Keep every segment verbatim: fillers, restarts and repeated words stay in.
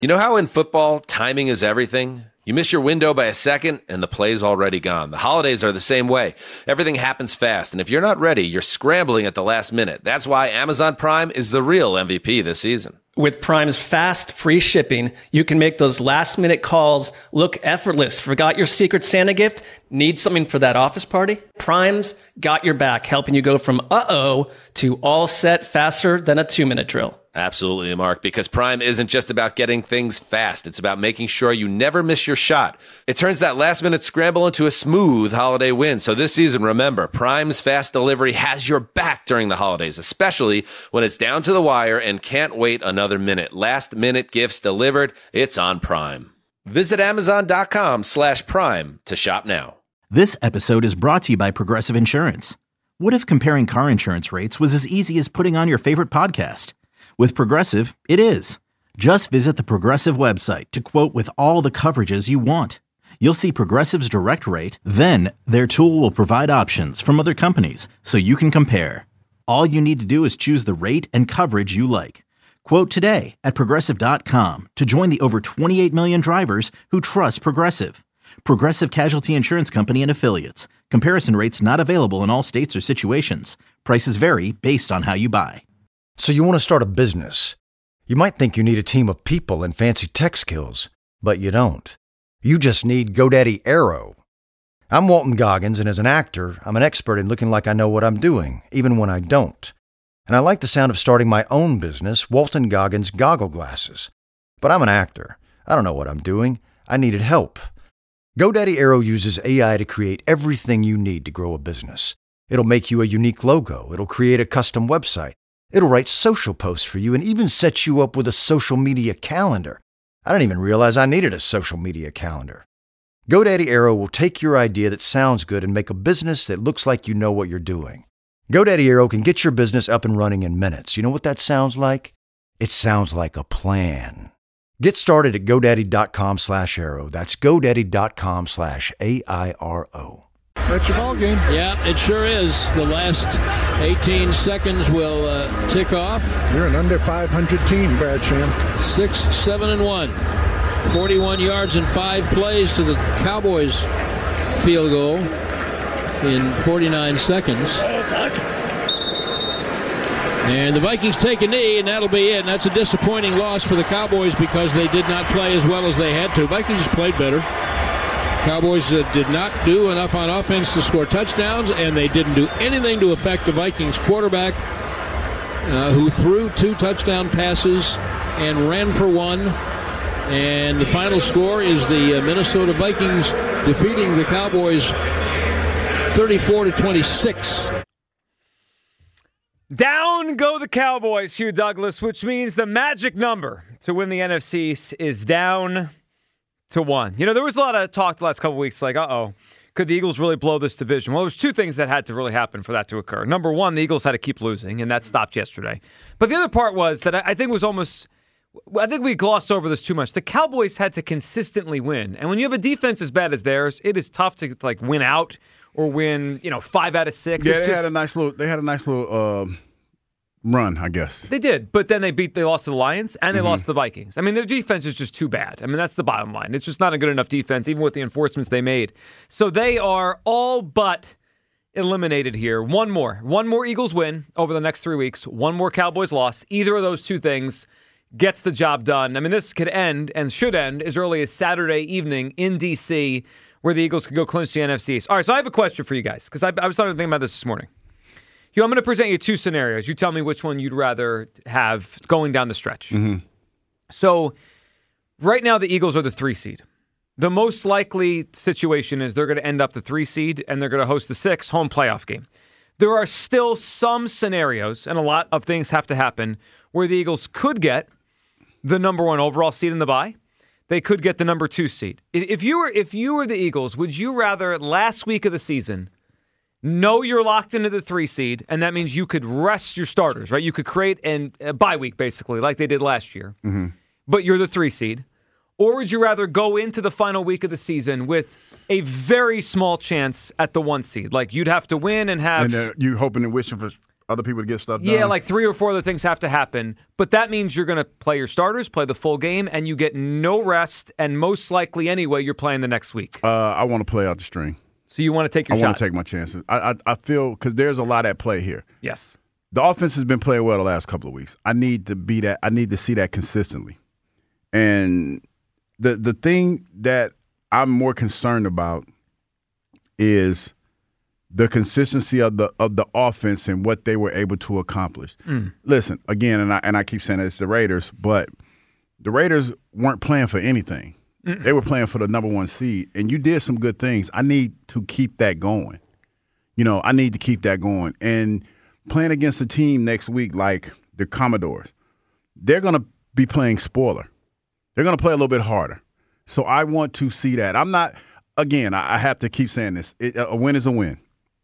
You know how in football, timing is everything? You miss your window by a second, and the play's already gone. The holidays are the same way. Everything happens fast, and if you're not ready, you're scrambling at the last minute. That's why Amazon Prime is the real M V P this season. With Prime's fast, free shipping, you can make those last-minute calls look effortless. Forgot your Secret Santa gift? Need something for that office party? Prime's got your back, helping you go from uh-oh to all set faster than a two-minute drill. Absolutely, Mark, because Prime isn't just about getting things fast. It's about making sure you never miss your shot. It turns that last-minute scramble into a smooth holiday win. So this season, remember, Prime's fast delivery has your back during the holidays, especially when it's down to the wire and can't wait another minute. Last-minute gifts delivered, it's on Prime. Visit Amazon.com slash Prime to shop now. This episode is brought to you by Progressive Insurance. What if comparing car insurance rates was as easy as putting on your favorite podcast? With Progressive, it is. Just visit the Progressive website to quote with all the coverages you want. You'll see Progressive's direct rate, then their tool will provide options from other companies so you can compare. All you need to do is choose the rate and coverage you like. Quote today at Progressive dot com to join the over twenty-eight million drivers who trust Progressive. Progressive Casualty Insurance Company and Affiliates. Comparison rates not available in all states or situations. Prices vary based on how you buy. So you want to start a business. You might think you need a team of people and fancy tech skills, but you don't. You just need GoDaddy Aero. I'm Walton Goggins, and as an actor, I'm an expert in looking like I know what I'm doing, even when I don't. And I like the sound of starting my own business, Walton Goggins Goggle Glasses. But I'm an actor. I don't know what I'm doing. I needed help. GoDaddy Aero uses A I to create everything you need to grow a business. It'll make you a unique logo. It'll create a custom website. It'll write social posts for you and even set you up with a social media calendar. I didn't even realize I needed a social media calendar. GoDaddy Aero will take your idea that sounds good and make a business that looks like you know what you're doing. GoDaddy Aero can get your business up and running in minutes. You know what that sounds like? It sounds like a plan. Get started at GoDaddy.com slash Aero. That's GoDaddy.com slash A I R O. That's your ball game. Yeah, it sure is. The last eighteen seconds will uh, tick off. You're an under five hundred team, Brad Sham. Six, seven, and one. forty-one yards and five plays to the Cowboys' field goal in forty-nine seconds. And the Vikings take a knee, and that'll be it. And that's a disappointing loss for the Cowboys because they did not play as well as they had to. Vikings just played better. Cowboys uh, did not do enough on offense to score touchdowns, and they didn't do anything to affect the Vikings quarterback, uh, who threw two touchdown passes and ran for one. And the final score is the uh, Minnesota Vikings defeating the Cowboys thirty-four to twenty-six. Down go the Cowboys, Hugh Douglas, which means the magic number to win the N F C is down to one. You know, there was a lot of talk the last couple of weeks, like, uh-oh, could the Eagles really blow this division? Well, there's two things that had to really happen for that to occur. Number one, the Eagles had to keep losing, and that stopped yesterday. But the other part was that I think was almost, I think we glossed over this too much. The Cowboys had to consistently win. And when you have a defense as bad as theirs, it is tough to, like, win out or win, you know, five out of six. Yeah, it's they just, had a nice little, they had a nice little, uh, run, I guess. They did, but then they beat, they lost to the Lions, and they Mm-hmm. lost to the Vikings. I mean, their defense is just too bad. I mean, that's the bottom line. It's just not a good enough defense, even with the enforcements they made. So they are all but eliminated here. One more. One more Eagles win over the next three weeks. One more Cowboys loss. Either of those two things gets the job done. I mean, this could end, and should end, as early as Saturday evening in D C, where the Eagles could go clinch the N F C East. All right, so I have a question for you guys, because I, I was starting to think about this this morning. Hugh, I'm going to present you two scenarios. You tell me which one you'd rather have going down the stretch. Mm-hmm. So right now the Eagles are the three seed. The most likely situation is they're going to end up the three seed and they're going to host the six home playoff game. There are still some scenarios, and a lot of things have to happen, where the Eagles could get the number one overall seed in the bye. They could get the number two seed. If you were if you were the Eagles, would you rather last week of the season know you're locked into the three seed, and that means you could rest your starters, right? You could create an, a bye week, basically, like they did last year, Mm-hmm. but you're the three seed? Or would you rather go into the final week of the season with a very small chance at the one seed? Like, you'd have to win and have... And uh, you hoping and wishing for other people to get stuff done. Yeah, like three or four other things have to happen. But that means you're going to play your starters, play the full game, and you get no rest. And most likely, anyway, you're playing the next week. Uh, I want to play out the string. So you want to take your I shot? I want to take my chances. I I, I feel because there's a lot at play here. Yes. The offense has been playing well the last couple of weeks. I need to be that. I need to see that consistently. And the the thing that I'm more concerned about is the consistency of the of the offense and what they were able to accomplish. Mm. Listen, again, and I and I keep saying it's the Raiders, but the Raiders weren't playing for anything. Mm-mm. They were playing for the number one seed, and you did some good things. I need to keep that going. You know, I need to keep that going. And playing against a team next week like the Commodores, they're going to be playing spoiler. They're going to play a little bit harder. So I want to see that. I'm not – again, I have to keep saying this. It, a win is a win.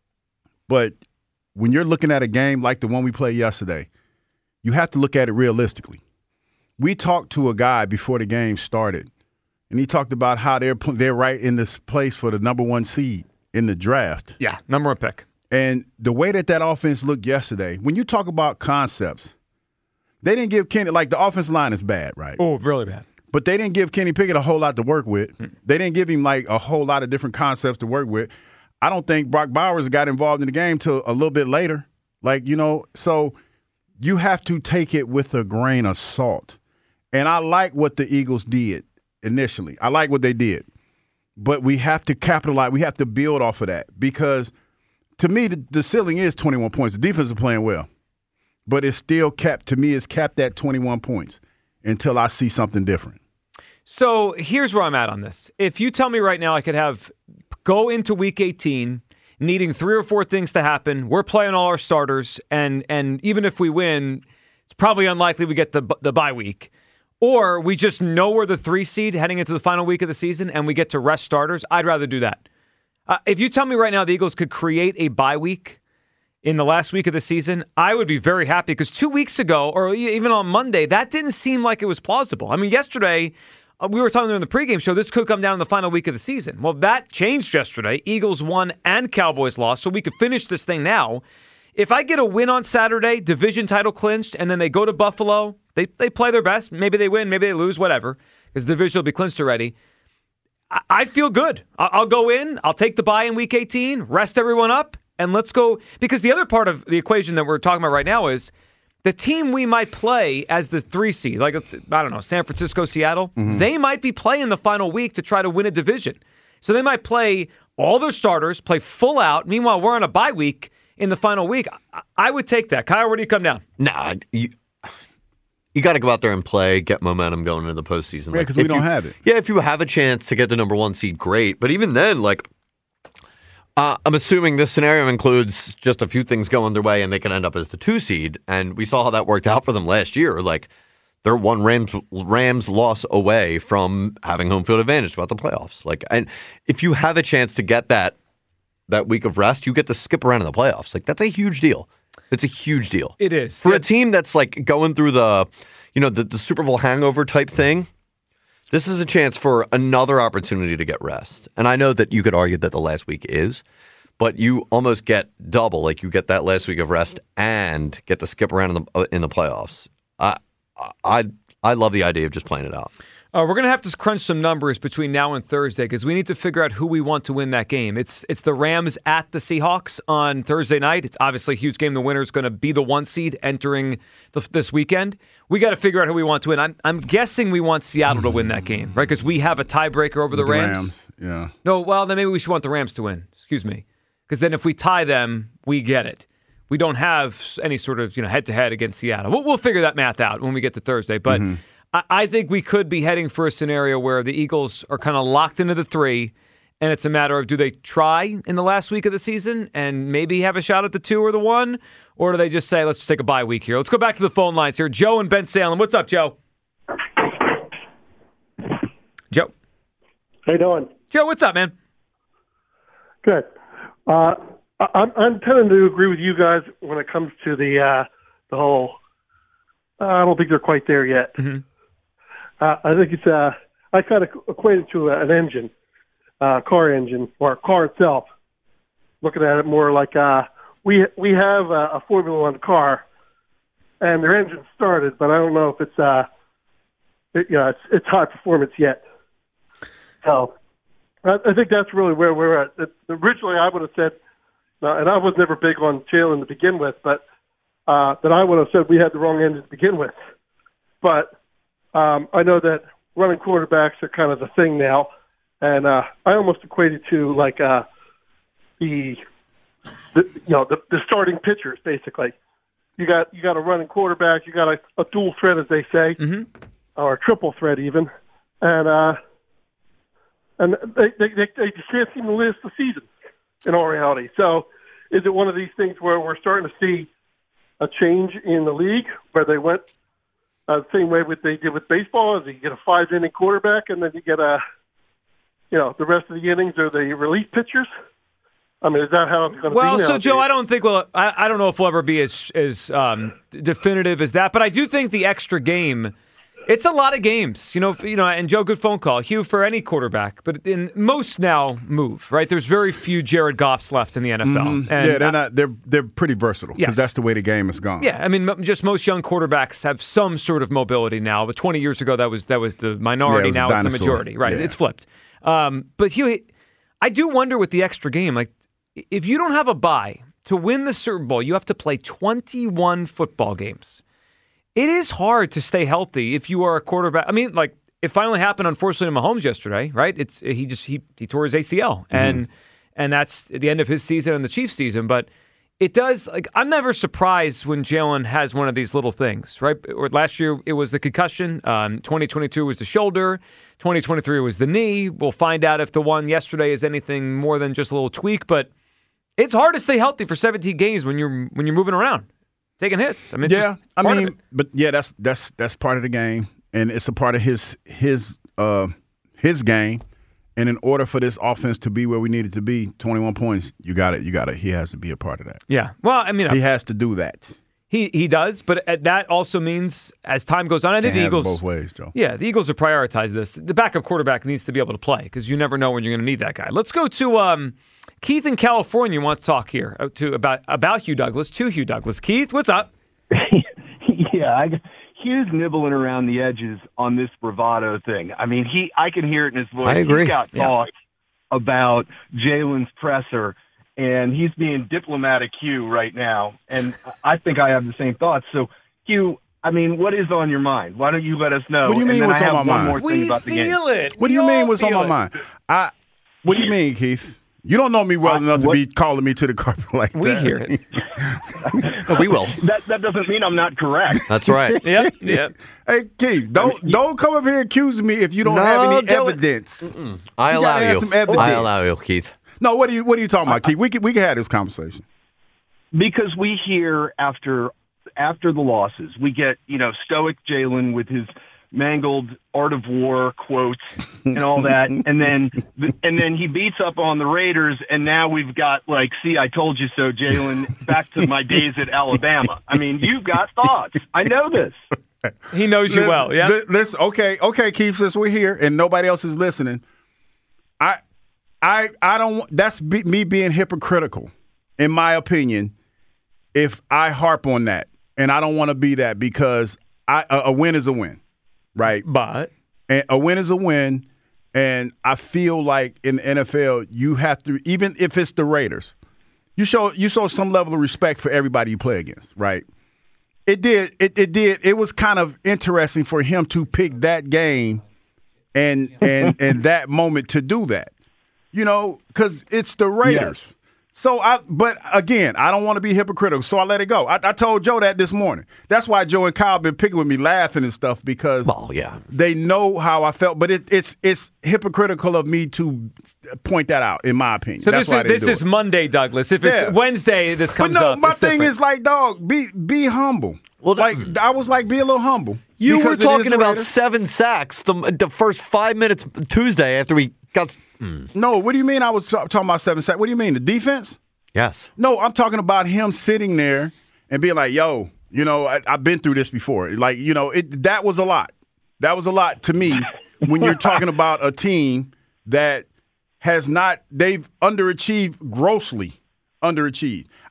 But when you're looking at a game like the one we played yesterday, you have to look at it realistically. We talked to a guy before the game started, and he talked about how they're they're right in this place for the number one seed in the draft. Yeah, number one pick. And the way that that offense looked yesterday, when you talk about concepts, they didn't give Kenny – like the offensive line is bad, right? Oh, really bad. But they didn't give Kenny Pickett a whole lot to work with. Mm. They didn't give him like a whole lot of different concepts to work with. I don't think Brock Bowers got involved in the game till a little bit later. Like, you know, so you have to take it with a grain of salt. And I like what the Eagles did initially. I like what they did. But we have to capitalize. We have to build off of that because, to me, the, the ceiling is twenty-one points. The defense is playing well. But it's still capped. To me, it's capped at twenty-one points until I see something different. So here's where I'm at on this. If you tell me right now I could have go into week eighteen needing three or four things to happen, we're playing all our starters, and and even if we win, it's probably unlikely we get the the bye week. Or we just know we're the three seed heading into the final week of the season and we get to rest starters, I'd rather do that. Uh, if you tell me right now the Eagles could create a bye week in the last week of the season, I would be very happy because two weeks ago, or even on Monday, that didn't seem like it was plausible. I mean, yesterday, uh, we were talking in the pregame show, this could come down in the final week of the season. Well, that changed yesterday. Eagles won and Cowboys lost, so we could finish this thing now. If I get a win on Saturday, division title clinched, and then they go to Buffalo, they they play their best. Maybe they win, maybe they lose, whatever, because the division will be clinched already. I, I feel good. I, I'll go in, I'll take the bye in week eighteen, rest everyone up, and let's go. Because the other part of the equation that we're talking about right now is the team we might play as the three seed, like, I don't know, San Francisco, Seattle, mm-hmm. they might be playing the final week to try to win a division. So they might play all their starters, play full out. Meanwhile, we're on a bye week in the final week. I would take that. Kyle, where do you come down? Nah, you, you got to go out there and play, get momentum going into the postseason. Yeah, because like, we don't you, have it. Yeah, if you have a chance to get the number one seed, great. But even then, like, uh, I'm assuming this scenario includes just a few things going their way and they can end up as the two seed. And we saw how that worked out for them last year. Like, they're one Rams Rams loss away from having home field advantage throughout the playoffs. Like, and if you have a chance to get that that week of rest, you get to skip around in the playoffs. Like, that's a huge deal. It's a huge deal. It is. For a team that's like going through the, you know, the, the Super Bowl hangover type thing, this is a chance for another opportunity to get rest. And I know that you could argue that the last week is, but you almost get double. Like, you get that last week of rest and get to skip around in the in the playoffs. I I I love the idea of just playing it out. Uh, we're going to have to crunch some numbers between now and Thursday because we need to figure out who we want to win that game. It's it's the Rams at the Seahawks on Thursday night. It's obviously a huge game. The winner is going to be the one seed entering the, this weekend. We got to figure out who we want to win. I'm I'm guessing we want Seattle to win that game, right? Because we have a tiebreaker over the, the Rams. Rams. Yeah. No, well, then maybe we should want the Rams to win. Excuse me. Because then if we tie them, we get it. We don't have any sort of, you know, head-to-head against Seattle. We'll, we'll figure that math out when we get to Thursday. But mm-hmm. I, I think we could be heading for a scenario where the Eagles are kind of locked into the three, and it's a matter of do they try in the last week of the season and maybe have a shot at the two or the one, or do they just say, let's just take a bye week here? Let's go back to the phone lines here. Joe and Ben Salem. What's up, Joe? Joe. How you doing? Joe, what's up, man? Good. Uh, I'm, I'm tending to agree with you guys when it comes to the uh, the whole. Uh, I don't think they're quite there yet. Mm-hmm. Uh, I think it's. Uh, I kind of equate it to an engine, uh, car engine, or a car itself. Looking at it more like uh, we we have a, a Formula One car, and their engine started, but I don't know if it's uh, it, you know, it's it's high performance yet. So I, I think that's really where we're at. It, originally, I would have said, uh, and I was never big on Jalen to begin with, but uh, that I would have said we had the wrong engine to begin with. But um, I know that running quarterbacks are kind of the thing now, and uh, I almost equate it to like uh, the, the you know the, the starting pitchers basically. You got you got a running quarterback, you got a, a dual threat as they say, mm-hmm. or a triple threat even, and uh, and they, they they they just can't seem to last the season in all reality. So, is it one of these things where we're starting to see a change in the league where they went uh, the same way what they did with baseball? Is you get a five inning quarterback and then you get a you know the rest of the innings are the relief pitchers? I mean, is that how it's going to well, be now? Well, so, Joe, I don't think we'll – I don't know if we'll ever be as as um, definitive as that, but I do think the extra game – it's a lot of games, you know, you know. And Joe, good phone call. Hugh, for any quarterback, but in most now move, right? There's very few Jared Goffs left in the N F L. Mm-hmm. And yeah, they're not. They're they're pretty versatile because yes. that's the way the game has gone. Yeah, I mean, just most young quarterbacks have some sort of mobility now. But twenty years ago, that was that was the minority. Yeah, it was now it's the majority, right? Yeah. It's flipped. Um, but Hugh, I do wonder with the extra game, like if you don't have a bye to win the Super Bowl, you have to play twenty-one football games. It is hard to stay healthy if you are a quarterback. I mean, like it finally happened, unfortunately, to Mahomes yesterday, right? It's he just he he tore his A C L, and mm-hmm. and that's the end of his season and the Chiefs' season. But it does like I'm never surprised when Jalen has one of these little things, right? Or last year it was the concussion. Um, twenty twenty-two was the shoulder. twenty twenty-three was the knee. We'll find out if the one yesterday is anything more than just a little tweak. But it's hard to stay healthy for seventeen games when you're when you're moving around. Taking hits. I mean, yeah, I mean, it. but yeah, that's that's that's part of the game, and it's a part of his his uh, his game. And in order for this offense to be where we need it to be, twenty-one points, you got it. You got it. He has to be a part of that. Yeah. Well, I mean, he has to do that. He he does, but that also means as time goes on, I think Can't the Eagles both ways, Joe. Yeah, the Eagles have prioritized this. The backup quarterback needs to be able to play because you never know when you're going to need that guy. Let's go to. Um, Keith in California wants to talk here to about about Hugh Douglas. To Hugh Douglas. Keith, what's up? yeah, I, Hugh's nibbling around the edges on this bravado thing. I mean, he I can hear it in his voice. I agree. He's got yeah. thoughts about Jalen's presser, and he's being diplomatic Hugh right now. And I think I have the same thoughts. So, Hugh, I mean, what is on your mind? Why don't you let us know? What do you mean and then what's I have on my one mind? More thing we about the game. feel it. What do We you mean all what's on feel my it. mind? I. What do you mean, Keith? You don't know me well I, enough what, to be calling me to the carpet like we that. We hear it. oh, we will. That that doesn't mean I'm not correct. That's right. Yep. Yep. Hey, Keith, don't I mean, don't come up here accusing me if you don't no, have any don't. evidence. Mm-mm. I you allow you. Some evidence. I allow you, Keith. No, what are you what are you talking about, Keith? We can we can have this conversation. Because we hear after after the losses, we get, you know, stoic Jalen with his mangled Art of War quotes and all that, and then and then he beats up on the Raiders, and now we've got like, see, I told you so, Jalen. Back to my days at Alabama. I mean, you've got thoughts. I know this. He knows you listen, well. Yeah. Li- listen, okay, okay, Keith. Since we're here and nobody else is listening, I, I, I don't. That's be, me being hypocritical, in my opinion. If I harp on that, and I don't want to be that because I, a, a win is a win. Right. But and a win is a win. And I feel like in the N F L, you have to, even if it's the Raiders, you show you show some level of respect for everybody you play against, right? It did. It, it did. It was kind of interesting for him to pick that game and and and that moment to do that, you know, because it's the Raiders. Yes. So I, but again, I don't want to be hypocritical, so I let it go. I, I told Joe that this morning. That's why Joe and Kyle been picking with me, laughing and stuff because well, yeah. they know how I felt. But it, it's it's hypocritical of me to point that out, in my opinion. So That's this why is this is it. Monday, Douglas. If it's yeah. Wednesday, this comes but no, up. my it's thing different. is like, dog, be be humble. Well, like I was like, be a little humble. You were talking about Raiders. seven sacks the, the first five minutes Tuesday after we got. Mm. No, what do you mean? I was talking about seven sacks. What do you mean? The defense? Yes. No, I'm talking about him sitting there and being like, yo, you know, I, I've been through this before. Like, you know, it that was a lot. That was a lot to me when you're talking about a team that has not, they've underachieved, grossly underachieved.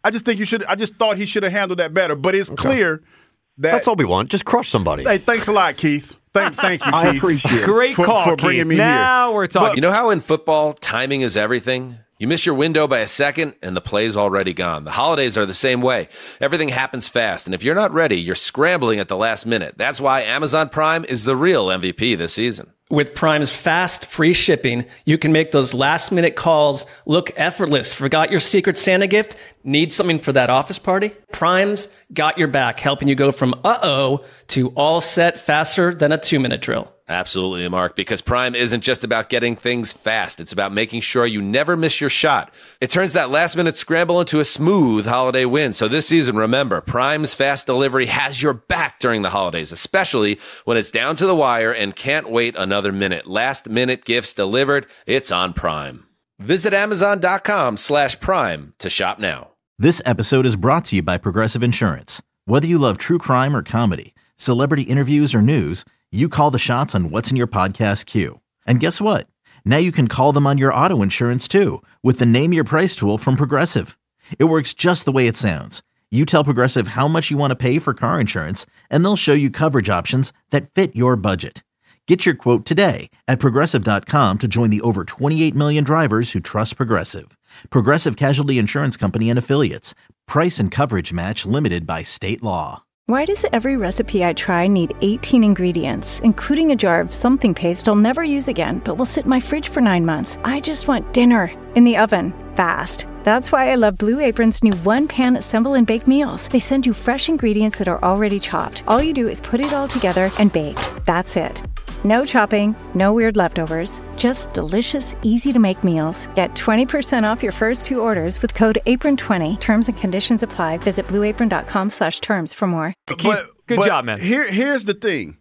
I just think you should. I just thought he should have handled that better. But it's okay. clear that that's all we want. Just crush somebody. Hey, thanks a lot, Keith. Thank, thank you, Keith. I appreciate it. Great for, call, for bringing Keith. me now here. Now we're talking. But you know how in football timing is everything? You miss your window by a second, and the play's already gone. The holidays are the same way. Everything happens fast, and if you're not ready, you're scrambling at the last minute. That's why Amazon Prime is the real M V P this season. With Prime's fast, free shipping, you can make those last-minute calls look effortless. Forgot your Secret Santa gift? Need something for that office party? Prime's got your back, helping you go from uh-oh to all set faster than a two-minute drill. Absolutely, Mark, because Prime isn't just about getting things fast. It's about making sure you never miss your shot. It turns that last-minute scramble into a smooth holiday win. So this season, remember, Prime's fast delivery has your back during the holidays, especially when it's down to the wire and can't wait another minute. Last-minute gifts delivered. It's on Prime. Visit Amazon.com slash Prime to shop now. This episode is brought to you by Progressive Insurance. Whether you love true crime or comedy, celebrity interviews or news, you call the shots on what's in your podcast queue. And guess what? Now you can call them on your auto insurance too with the Name Your Price tool from Progressive. It works just the way it sounds. You tell Progressive how much you want to pay for car insurance, and they'll show you coverage options that fit your budget. Get your quote today at Progressive dot com to join the over twenty-eight million drivers who trust Progressive. Progressive Casualty Insurance Company and Affiliates. Price and coverage match limited by state law. Why does every recipe I try need eighteen ingredients, including a jar of something paste I'll never use again, but will sit in my fridge for nine months? I just want dinner in the oven, fast. That's why I love Blue Apron's new one-pan assemble and bake meals. They send you fresh ingredients that are already chopped. All you do is put it all together and bake. That's it. No chopping, no weird leftovers, just delicious, easy-to-make meals. Get twenty percent off your first two orders with code apron twenty. Terms and conditions apply. Visit blueapron.com slash terms for more. But, Good but job, man. Here, here's the thing.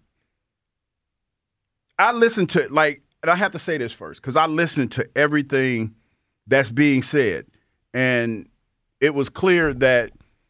I listen to, like, and I have to say this first, because I listened to everything that's being said, and it was clear that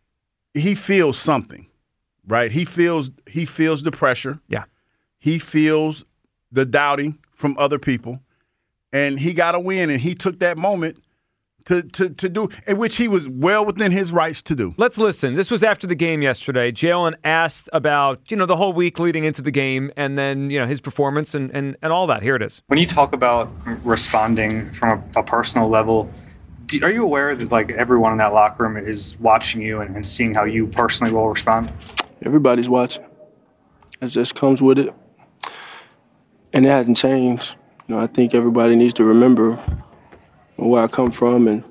he feels something, right? He feels he feels the pressure. Yeah. He feels the doubting from other people, and he got a win, and he took that moment to, to, to do, in which he was well within his rights to do. Let's listen. This was after the game yesterday. Jalen asked about, you know, the whole week leading into the game and then, you know, his performance and, and, and all that. Here it is. When you talk about responding from a, a personal level, do, are you aware that, like, everyone in that locker room is watching you and, and seeing how you personally will respond? Everybody's watching. It just comes with it. And it hasn't changed. You know, I think everybody needs to remember where I come from and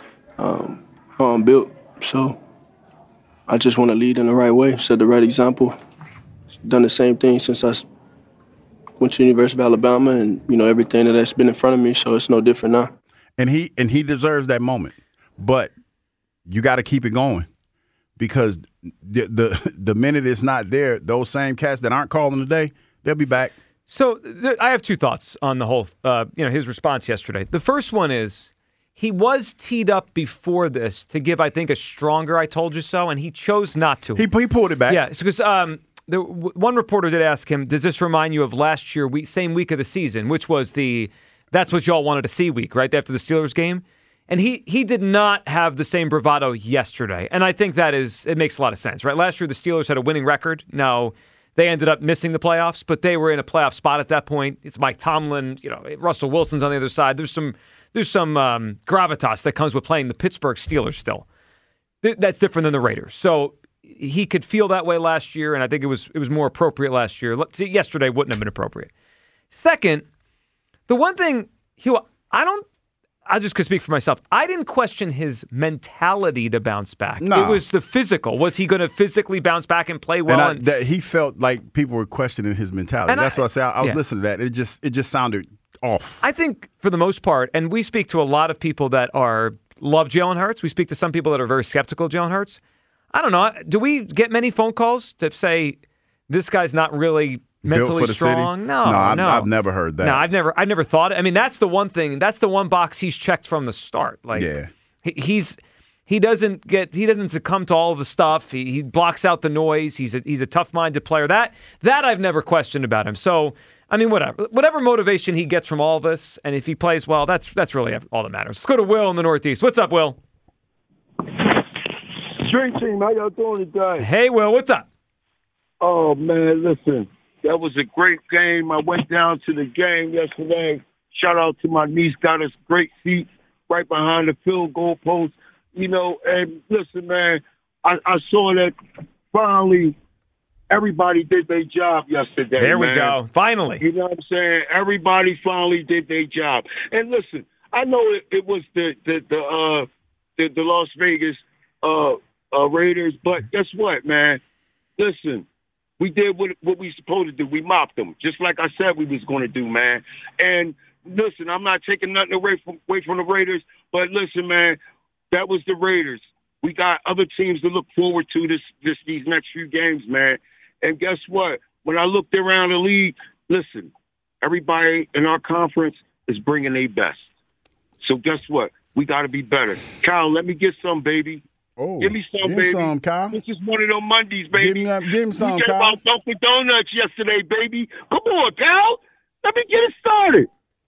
um, how I'm built. So I just want to lead in the right way, set the right example. Done the same thing since I went to the University of Alabama, and you know everything that that's been in front of me. So it's no different now. And he and he deserves that moment, but you got to keep it going because the, the the minute it's not there, those same cats that aren't calling today, they'll be back. So th- I have two thoughts on the whole, uh, you know, his response yesterday. The first one is he was teed up before this to give, I think, a stronger "I told you so," and he chose not to. He, he pulled it back. Yeah, because um, the w- one reporter did ask him, "Does this remind you of last year, week, same week of the season, which was the that's what y'all wanted to see week, right after the Steelers game?" And he he did not have the same bravado yesterday, and I think that is it makes a lot of sense, right? Last year the Steelers had a winning record. Now they ended up missing the playoffs, but they were in a playoff spot at that point. It's Mike Tomlin, you know, Russell Wilson's on the other side. There's some there's some um, gravitas that comes with playing the Pittsburgh Steelers still. Th- that's different than the Raiders. So he could feel that way last year, and I think it was it was more appropriate last year. Let's see, yesterday wouldn't have been appropriate. Second, the one thing, Hugh, I don't, I just could speak for myself. I didn't question his mentality to bounce back. No. It was the physical. Was he going to physically bounce back and play well? And, I, and that he felt like people were questioning his mentality. And That's I, what I said. I, I was yeah. listening to that. It just it just sounded off. I think for the most part, and we speak to a lot of people that are love Jalen Hurts. We speak to some people that are very skeptical of Jalen Hurts. I don't know. Do we get many phone calls to say this guy's not really mentally strong? City? No, no, I've, no. I've never heard that. No, I've never, I've never thought. I mean, that's the one thing. That's the one box he's checked from the start. Like, yeah. he, he's he doesn't get he doesn't succumb to all of the stuff. He, he blocks out the noise. He's a, he's a tough-minded player. That that I've never questioned about him. So, I mean, whatever, whatever motivation he gets from all of this, and if he plays well, that's that's really all that matters. Let's go to Will in the Northeast. What's up, Will? Street Team, how y'all doing today? Hey, Will, what's up? Oh, man, listen, that was a great game. I went down to the game yesterday. Shout out to my niece, got us great seats right behind the field goal post. You know, and listen, man, I, I saw that finally everybody did their job yesterday. There we man. go. Finally. You know what I'm saying? Everybody finally did their job. And listen, I know it, it was the the the, uh, the the Las Vegas uh, uh, Raiders, but guess what, man? Listen, we did what what we supposed to do. We mopped them, just like I said we was going to do, man. And listen, I'm not taking nothing away from away from the Raiders, but listen, man, that was the Raiders. We got other teams to look forward to this this these next few games, man. And guess what? When I looked around the league, listen, everybody in our conference is bringing their best. So guess what? We got to be better. Kyle, let me get some, baby. Oh, give me some, give baby. Some, Kyle. This is one of them Mondays, baby. Give me, give me some, we Kyle. about Dunkin' Donuts yesterday, baby. Come on, Kyle. Let me get it started.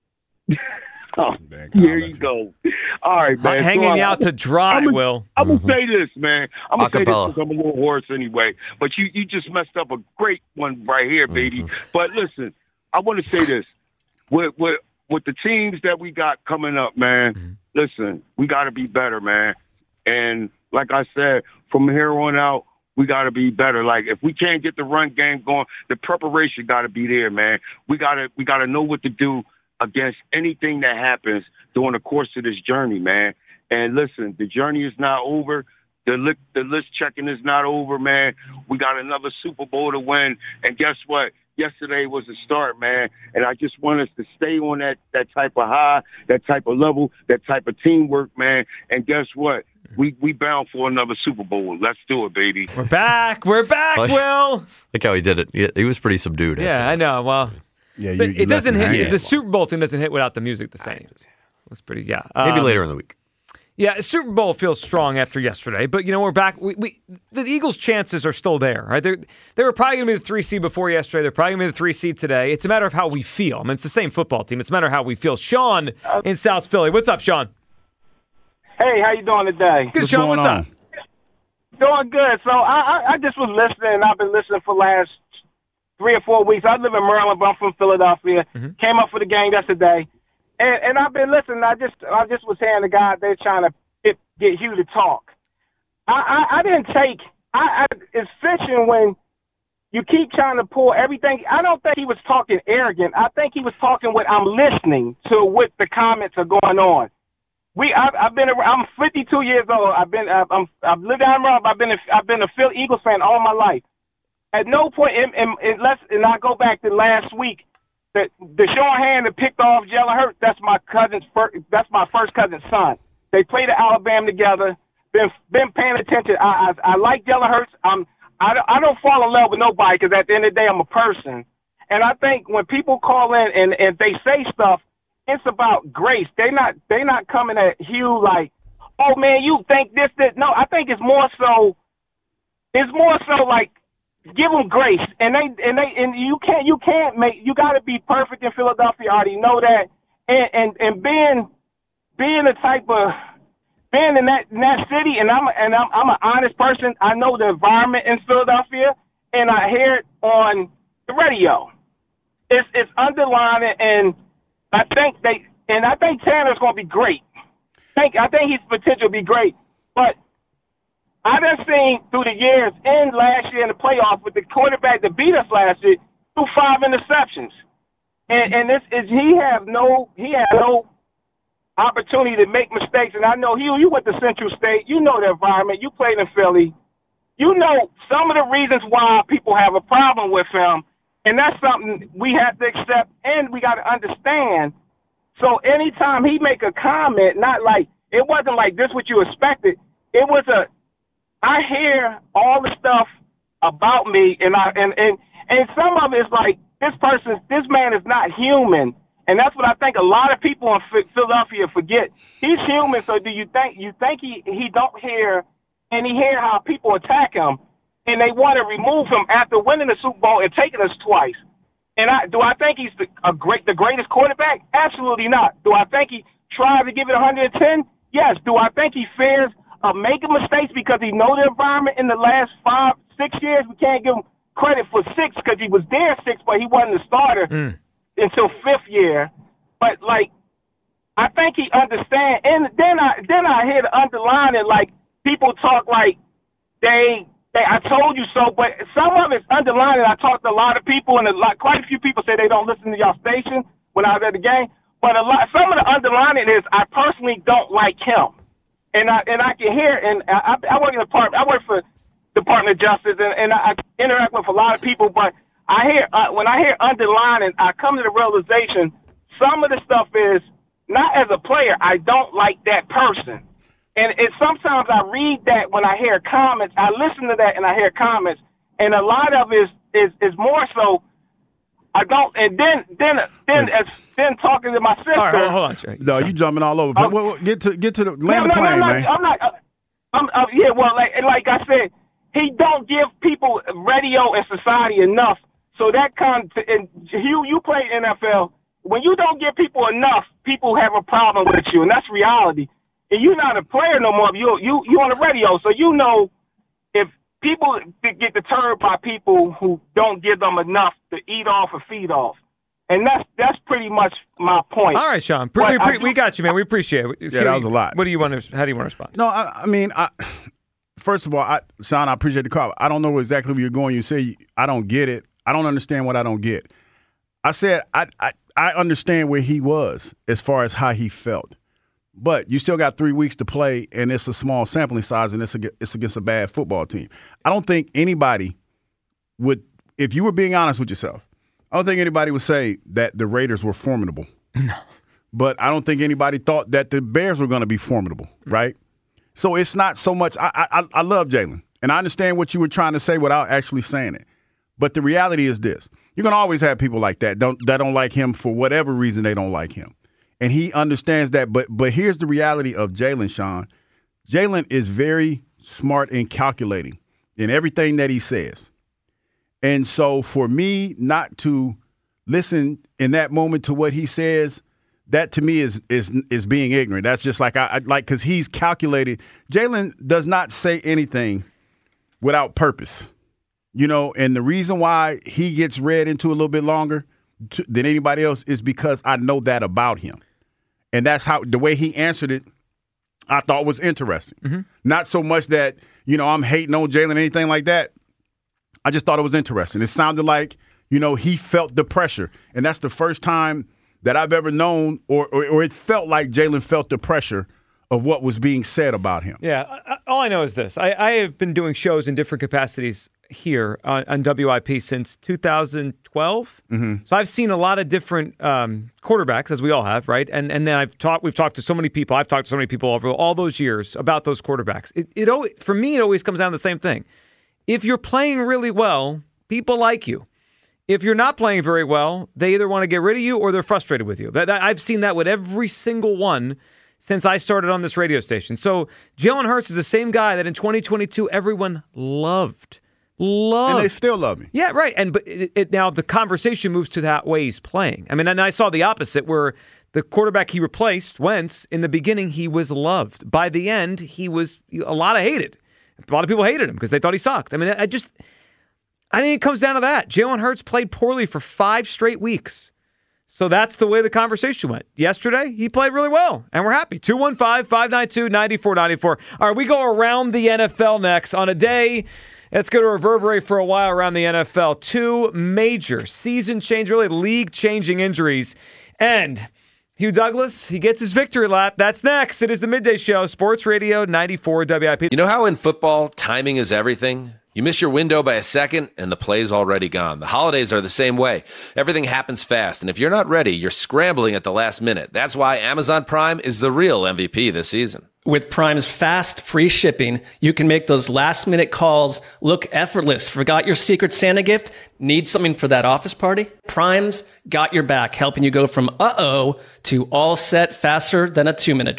Oh, here you go. All right, man. Hanging so, out to dry, I'm a, Will. I'm going to say this, man. I'm going to say this Acapella. because I'm a little hoarse anyway. But you, you just messed up a great one right here, baby. Mm-hmm. But listen, I want to say this. With, with, with the teams that we got coming up, man, Mm-hmm. listen, we got to be better, man. And like I said, from here on out, we got to be better. Like, if we can't get the run game going, the preparation got to be there, man. We got to we got to know what to do against anything that happens during the course of this journey, man. And listen, the journey is not over. The, li- the list checking is not over, man. We got another Super Bowl to win. And guess what? Yesterday was a start, man. And I just want us to stay on that, that type of high, that type of level, that type of teamwork, man. And guess what? We we bound for another Super Bowl. Let's do it, baby. We're back. We're back, Will. Look how he did it. He, he was pretty subdued. Yeah, I know. Well, yeah, but you, you it doesn't left him hit. hanging. The Super Bowl thing doesn't hit without the music the same. That's pretty. Yeah, Maybe Um, later in the week. Yeah, Super Bowl feels strong after yesterday, but you know we're back. We, we the Eagles' chances are still there, right? They they were probably going to be the three seed before yesterday. They're probably going to be the three seed today. It's a matter of how we feel. I mean, it's the same football team. It's a matter of how we feel. Sean in South Philly, what's up, Sean? Hey, how you doing today? Good, Sean. What's up? Doing good. So I, I I just was listening, and I've been listening for the last three or four weeks. I live in Maryland, but I'm from Philadelphia. Mm-hmm. Came up for the game yesterday, and, and I've been listening. I just I just was hearing the guy they're trying to get, get Hugh to talk. I, I, I didn't take. I, I it's fishing when you keep trying to pull everything. I don't think he was talking arrogant. I think he was talking with I'm listening to what the comments are going on. We, I've, I've been, I'm fifty-two years old. I've been, I've, I'm, I've lived down Maryland. I've been, a, I've been a Phil Eagles fan all my life. At no point, in, in, unless, and I go back to last week, that the Deshaun Hand that picked off Jalen Hurts. That's my cousin's first. That's my first cousin's son. They played at Alabama together. Been, been paying attention. I, I, I like Jalen Hurts. I'm, I, don't- I don't fall in love with nobody because at the end of the day, I'm a person. And I think when people call in and, and they say stuff, it's about grace. They not they not coming at Hugh like, oh man, you think this this. No, I think it's more so. It's more so like give them grace, and they and they and you can't you can't make you got to be perfect in Philadelphia. I already know that, and and and being being the type of being in that in that city, and I'm and I'm I'm an honest person. I know the environment in Philadelphia, and I hear it on the radio. It's it's underlining and. I think they, and I think Tanner's going to be great. Think, I think his potential will be great. But I done seen through the years and last year in the playoffs with the quarterback that beat us last year threw five interceptions, and and this is he have no he had no opportunity to make mistakes. And I know you you went to Central State, you know the environment, you played in Philly, you know some of the reasons why people have a problem with him. And that's something we have to accept and we got to understand. So anytime he make a comment, not like, it wasn't like this what you expected. It was a, I hear all the stuff about me and I, and, and, and some of it is like, this person, this man is not human. And that's what I think a lot of people in Philadelphia forget. He's human. So do you think, you think he, he don't hear and he hear how people attack him? And they want to remove him after winning the Super Bowl and taking us twice. And I do I think he's the, a great, the greatest quarterback? Absolutely not. Do I think he tried to give it one hundred ten? Yes. Do I think he fares of making mistakes because he know the environment in the last five, six years. We can't give him credit for six because he was there six, but he wasn't the starter mm. until fifth year. But, like, I think he understands. And then I then I hear the underlining, like, people talk like they, they I told you so, but some of it's underlining. I talked to a lot of people, and a lot, quite a few people say they don't listen to y'all station when I was at the game. But a lot, some of the underlining is I personally don't like him. And I and I can hear, and I, I work in the department, I work for Department of Justice, and, and I interact with a lot of people, but I hear, uh, when I hear underlining, I come to the realization some of the stuff is, not as a player, I don't like that person. And it, sometimes I read that when I hear comments, I listen to that and I hear comments, and a lot of it is, is, is more so, I don't, and then then then as then talking to my sister. All right, hold, hold on, Trey. No, you jumping all over. Um, well, well, get to get to the land no, the no, plane, no, man. I'm not. Uh, I'm uh, yeah. Well, like like I said, he don't give people radio and society enough. So that kind of, and you you play N F L. When you don't give people enough, people have a problem with you, and that's reality. And you're not a player no more. You you you on the radio, so you know if people get deterred by people who don't give them enough to eat off or feed off. And that's that's pretty much my point. All right, Sean. Pre- pre- we got you, man. We appreciate it. Yeah, that was a lot. What do you want to? How do you want to respond? No, I, I mean, I, first of all, I, Sean, I appreciate the call. I don't know exactly where you're going. You say I don't get it. I don't understand what I don't get. I said I I, I understand where he was as far as how he felt. But you still got three weeks to play, and it's a small sampling size, and it's against, it's against a bad football team. I don't think anybody would, if you were being honest with yourself, I don't think anybody would say that the Raiders were formidable. No. But I don't think anybody thought that the Bears were going to be formidable, right? So it's not so much – I I, I love Jalen, and I understand what you were trying to say without actually saying it. But the reality is this. You're going to always have people like that don't, that don't like him for whatever reason they don't like him. And he understands that. But but here's the reality of Jalen, Sean. Jalen is very smart and calculating in everything that he says. And so for me not to listen in that moment to what he says, that to me is is is being ignorant. That's just like I, I like because he's calculated. Jalen does not say anything without purpose, you know. And the reason why he gets read into a little bit longer to, than anybody else is because I know that about him. And that's how the way he answered it, I thought was interesting. Mm-hmm. Not so much that, you know, I'm hating on Jalen, anything like that. I just thought it was interesting. It sounded like, you know, he felt the pressure. And that's the first time that I've ever known or, or, or it felt like Jalen felt the pressure of what was being said about him. Yeah. I, all I know is this. I, I have been doing shows in different capacities here on, on W I P since two thousand twelve. Mm-hmm. So I've seen a lot of different um, quarterbacks, as we all have, right? And and then I've talked. We've talked to so many people. I've talked to so many people over all those years about those quarterbacks. It, it always, for me, it always comes down to the same thing. If you're playing really well, people like you. If you're not playing very well, they either want to get rid of you or they're frustrated with you. That, that, I've seen that with every single one since I started on this radio station. So Jalen Hurts is the same guy that in twenty twenty-two everyone loved. Loved. And they still love me. Yeah, right. And but it, it, now the conversation moves to that way he's playing. I mean, and I saw the opposite where the quarterback he replaced, Wentz, in the beginning he was loved. By the end, he was a lot of hated. A lot of people hated him because they thought he sucked. I mean, I just, I think it comes down to that. Jalen Hurts played poorly for five straight weeks. So that's the way the conversation went. Yesterday, he played really well, and we're happy. two one five, five nine two, nine four nine four. All right, we go around the N F L next on a day. It's going to reverberate for a while around the N F L. Two major season change, really league-changing injuries. And Hugh Douglas, he gets his victory lap. That's next. It is the Midday Show, Sports Radio ninety-four W I P. You know how in football, timing is everything? You miss your window by a second, and the play's already gone. The holidays are the same way. Everything happens fast, and if you're not ready, you're scrambling at the last minute. That's why Amazon Prime is the real M V P this season. With Prime's fast, free shipping, you can make those last-minute calls look effortless. Forgot your Secret Santa gift? Need something for that office party? Prime's got your back, helping you go from uh-oh to all set faster than a two-minute drill.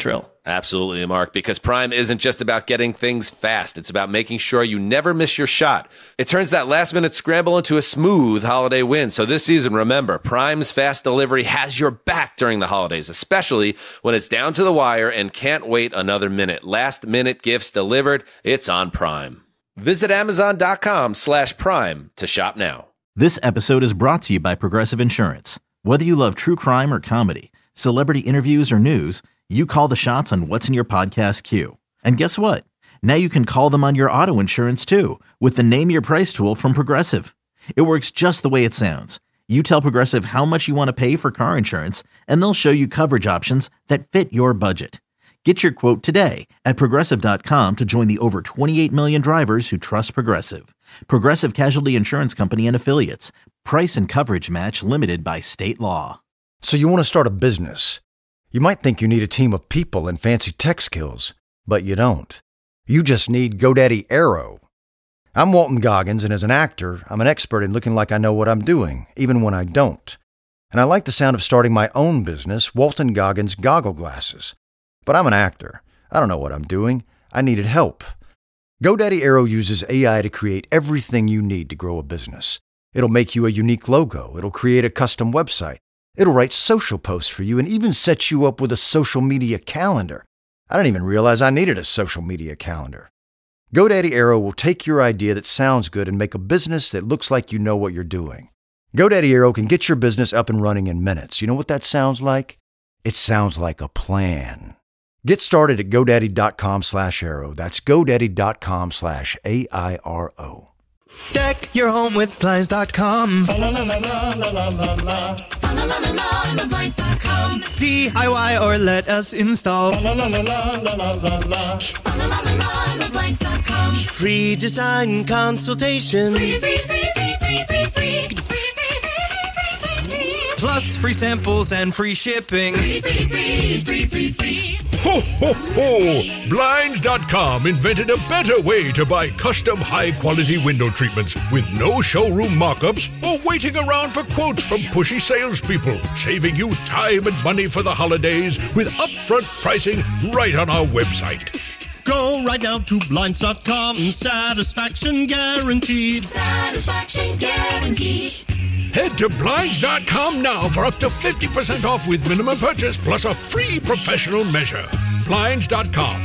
Absolutely, Mark, because Prime isn't just about getting things fast. It's about making sure you never miss your shot. It turns that last-minute scramble into a smooth holiday win. So this season, remember, Prime's fast delivery has your back during the holidays, especially when it's down to the wire and can't wait another minute. Last-minute gifts delivered. It's on Prime. Visit Amazon.com slash Prime to shop now. This episode is brought to you by Progressive Insurance. Whether you love true crime or comedy, celebrity interviews or news, you call the shots on what's in your podcast queue. And guess what? Now you can call them on your auto insurance too with the Name Your Price tool from Progressive. It works just the way it sounds. You tell Progressive how much you want to pay for car insurance, and they'll show you coverage options that fit your budget. Get your quote today at Progressive dot com to join the over twenty-eight million drivers who trust Progressive. Progressive Casualty Insurance Company and Affiliates. Price and coverage match limited by state law. So you want to start a business. You might think you need a team of people and fancy tech skills, but you don't. You just need GoDaddy Aero. I'm Walton Goggins, and as an actor, I'm an expert in looking like I know what I'm doing, even when I don't. And I like the sound of starting my own business, Walton Goggins Goggle Glasses. But I'm an actor. I don't know what I'm doing. I needed help. GoDaddy Aero uses A I to create everything you need to grow a business. It'll make you a unique logo. It'll create a custom website. It'll write social posts for you and even set you up with a social media calendar. I didn't even realize I needed a social media calendar. GoDaddy Aero will take your idea that sounds good and make a business that looks like you know what you're doing. GoDaddy Aero can get your business up and running in minutes. You know what that sounds like? It sounds like a plan. Get started at GoDaddy.com slash Aero. That's GoDaddy.com slash A I R O. Deck your home with Blinds dot com. D I Y or let us install. Free design consultation. Free, free, free, free, free, free, free. Plus free samples and free shipping. Free, free, free, free, free, free. Ho, ho, ho! Blinds dot com invented a better way to buy custom high-quality window treatments with no showroom mock-ups or waiting around for quotes from pushy salespeople, saving you time and money for the holidays with upfront pricing right on our website. Go right now to Blinds dot com. Satisfaction guaranteed. Satisfaction guaranteed. Head to Blinds dot com now for up to fifty percent off with minimum purchase plus a free professional measure. Blinds dot com.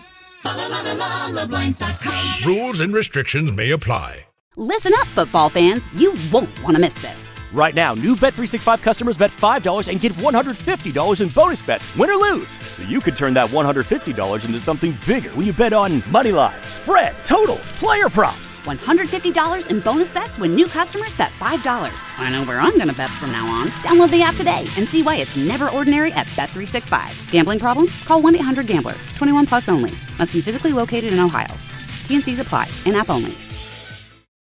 Rules and restrictions may apply. Listen up, football fans. You won't want to miss this. Right now, new Bet three sixty-five customers bet five dollars and get one hundred fifty dollars in bonus bets, win or lose. So you could turn that one hundred fifty dollars into something bigger when you bet on money line, spread, totals, player props. one hundred fifty dollars in bonus bets when new customers bet five dollars. I know where I'm going to bet from now on. Download the app today and see why it's never ordinary at Bet three sixty-five. Gambling problem? Call one eight hundred gambler. twenty-one plus only. Must be physically located in Ohio. T N Cs apply. In-app only.